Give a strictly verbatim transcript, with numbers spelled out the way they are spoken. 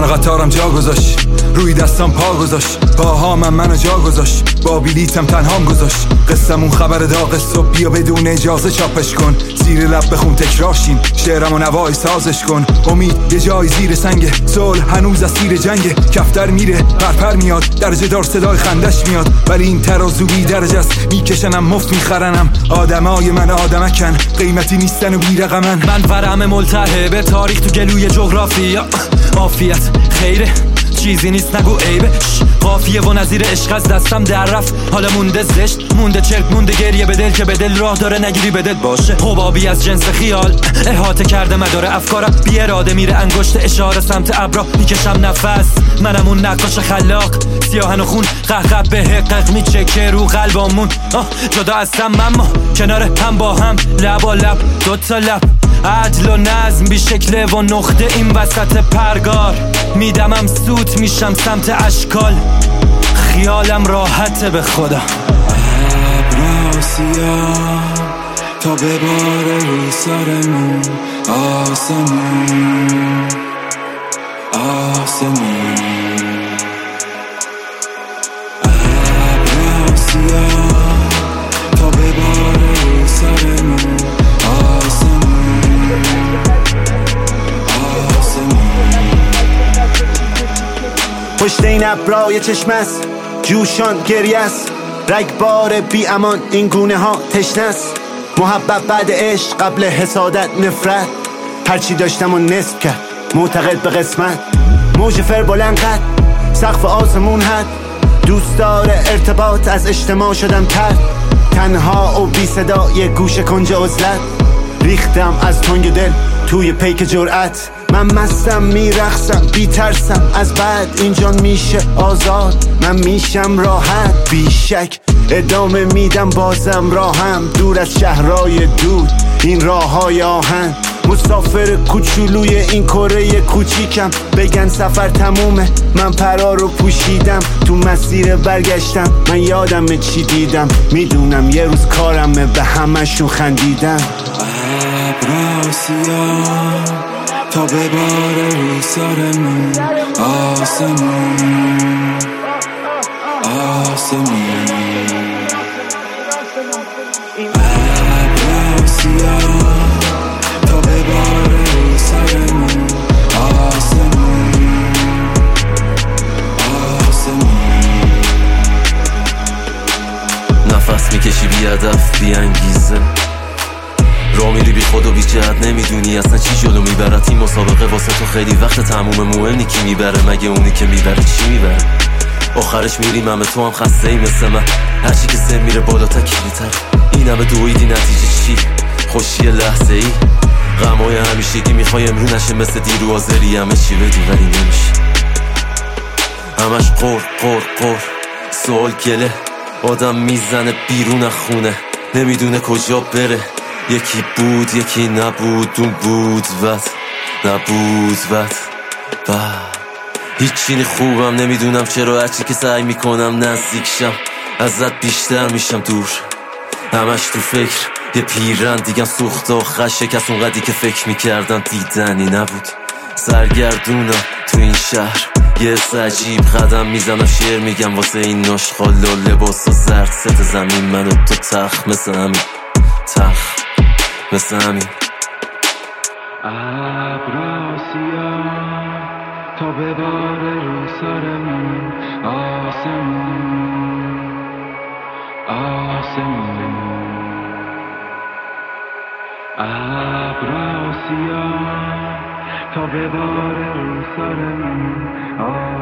منو قطارم جا گذاشت، روی دستم پا گذاشت، باها من منو جا گذاشت، با بلیتم تنهام گذاشت. قصمون خبر داغ صبح، بیا بدون اجازه چاپش کن، زیر لب بخون تکراشین، شعرم و نوای سازش کن. امید یه جای زیر سنگه، صلح هنوز اسیر جنگه، کفتر میره پرپر میاد، درجه دار صدای خندش میاد، ولی این ترازو بی درجه است، میکشنم مفت میخرنم. آدمای من آدمکن، قیمتی نیستن و بی رقمن. من ورم ملتهبه، تاریخ تو گلوی جغرافیا، عافیت خیره چیزی نیست نگو عیبه. قافیه و نظیر عشق از دستم در رفت، حالا مونده زشت، مونده چرک، مونده گریه به دل که به دل راه داره نگیری به دل باشه. حبابی از جنس خیال احاطه کرده مدار افکارم، بی اراده میره انگشت اشاره سمت ابرا، میکشم نفس منم اون نقاش خلاق، سیاهن و خون قهقه به حقق میچکه رو قلبامون. جدا هستم من ما کنار هم با هم، لبا لب دوتا لب، عدل و نظم بی شکل و نقطه این وسط پرگار. میدمم سوت میشم سمت اشکال، خیالم راحته به خدا. ابرا سیاه تا بباره روی سرمون، آسمون آسمون. ابرا سیاه تا بباره روی سرمون، آسمون آسمون. پشت این ابرا یه چشم است، جوشان گریه است، رگبار بی امان این گونه ها تشنه است. محبت بعد عشق، قبل حسادت نفرت، هرچی داشتم و نصف کرد معتقد به قسمت. موج فر بلند قد، سقف آسمون حد، دوست داره ارتباط، از اجتماع شدم تر، تنها و بی صدا یه گوشه کنج عزلت. ریختم از تنگ دل توی پیک جرأت، من مستم میرقصم بی ترسم از بعد، اینجا میشه آزاد، من میشم راحت بی شک. ادامه میدم بازم راهم، دور از شهرهای دور این راه های آهن. مسافر کوچولوی این کره کوچیکم، بگن سفر تمومه من پرا رو پوشیدم، تو مسیر برگشتم من یادم چی دیدم، میدونم یه روز کارمه به همشون خندیدم. ابرا سیاه تا بباره روی سرمون، آسمون آسمون. ابرا سیاه تا بباره روی سرمون، آسمون آسمون. نفس میکشی بی هدف بی انگیزه، را میری بی خود و بی جهت، نمیدونی اصلا چی جلو میبرد. این مسابقه واسه تو خیلی وقت تموم، مهم نی کی میبره، مگه اونی که میبره چی میبره. آخرش میریم همه تو هم خسته ای مثل من، هرچی که سن میره بالا تا کلیتر. این همه دویدی نتیجه چی؟ خوشی لحظه ای، غمای همیشگی میخوای امرو نشه مثل دیرو آزری، همه چی بدی ولی نمیشه، همش قر قر قر سوال گله. آدم میزنه بیرون خونه نمیدونه کجا بره، یکی بود یکی نبود، اون بود وقت نبود وقت با هیچی خوبم نمیدونم چرا، هرچی که سعی میکنم نزدیکشم ازت بیشتر میشم دور، همش تو فکر یه پیرن دیگم سوخت و خشه، کس اونقدی که فکر میکردم دیدنی نبود. سرگردونم تو این شهر یه حس عجیب، قدم میزنم شعر میگم واسه این نشخال و لباس و زرد ست زمین، من و تو تخ مثل همین تخ مثل همین. ابرا سیاه تا بباره رو سرمون، آسمون آسمون. ابرا سیاه تا بباره رو سرمون، آسمون